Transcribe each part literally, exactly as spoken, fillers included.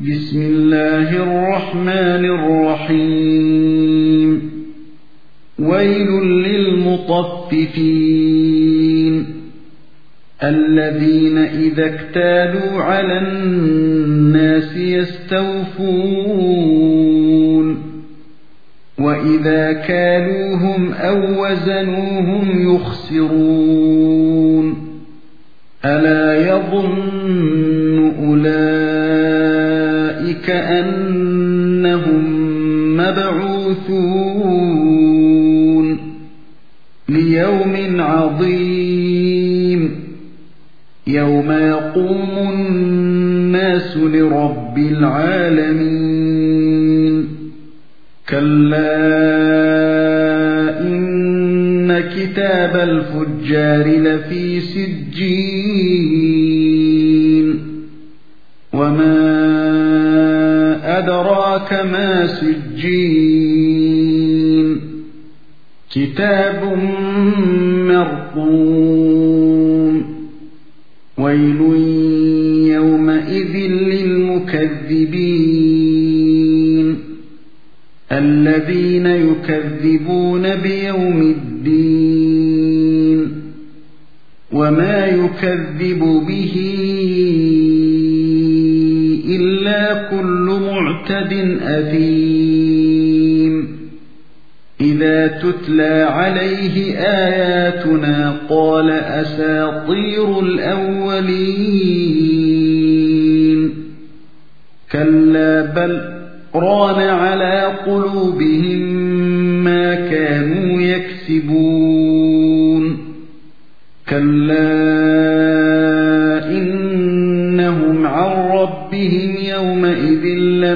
بسم الله الرحمن الرحيم ويل للمطففين الذين إذا اكتالوا على الناس يستوفون وإذا كالوهم أو وزنوهم يخسرون ألا يظن أولئك أنهم مبعوثون ليوم عظيم يوم يقوم الناس لرب العالمين كلا إن كتاب الفجار لفي سجين وما أدراك ما سجين كتاب مرقوم ويل يومئذ للمكذبين الذين يكذبون بيوم الدين وما يكذب به إلا كل معتد أثيم إذا تتلى عليه آياتنا قال أساطير الأولين كلا بل ران على قلوبهم ما كانوا يكسبون كلا إنهم عن ربهم يومئذ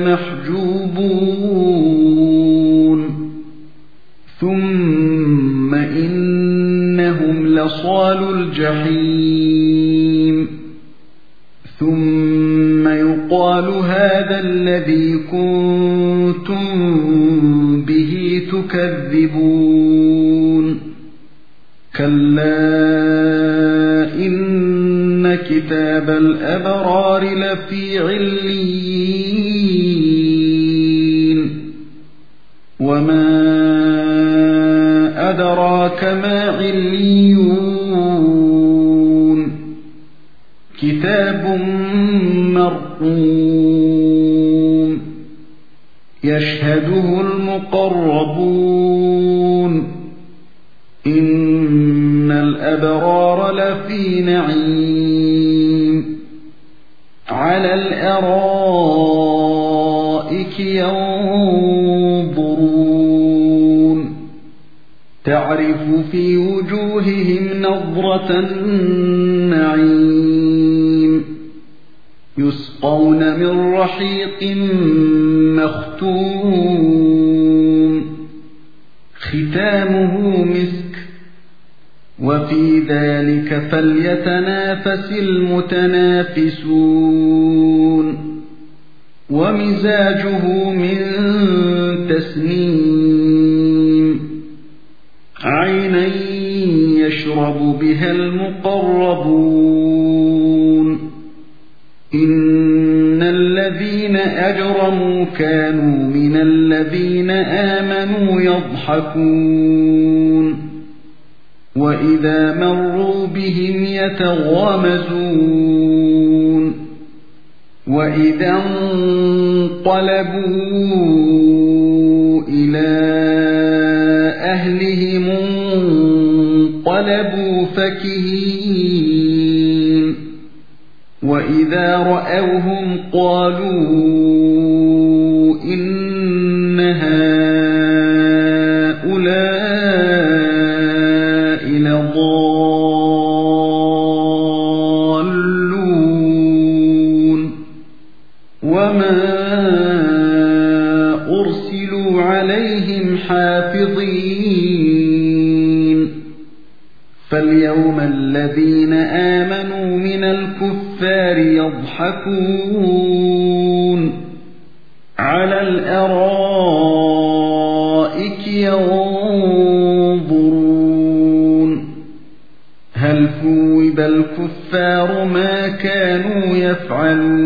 لمحجوبون ثم إنهم لصال الجحيم ثم يقال هذا الذي كنتم به تكذبون كلا إن كتاب الأبرار لفي عليين وما أدراك ما عليون كتاب مرقوم يشهده المقربون إن الأبرار لفي نعيم على الأرائك ينظرون تعرف في وجوههم نضرة النعيم يسقون من رحيق مختوم ختامه مسك وفي ذلك فليتنافس المتنافسون ومزاجه من تسنيم عينا يشرب بها المقربون إن الذين أجرموا كانوا من الذين آمنوا يضحكون وإذا مروا بهم يتغامزون وإذا انقلبوا إلى أهلهم انقلبوا فكهين وإذا رأوهم قالوا إن هؤلاء لضالون وما أرسلوا عليهم حافظين فاليوم الذين آمنوا من الكفار يضحكون على الأرائك ينظرون هل ثوب الكفار ما كانوا يفعلون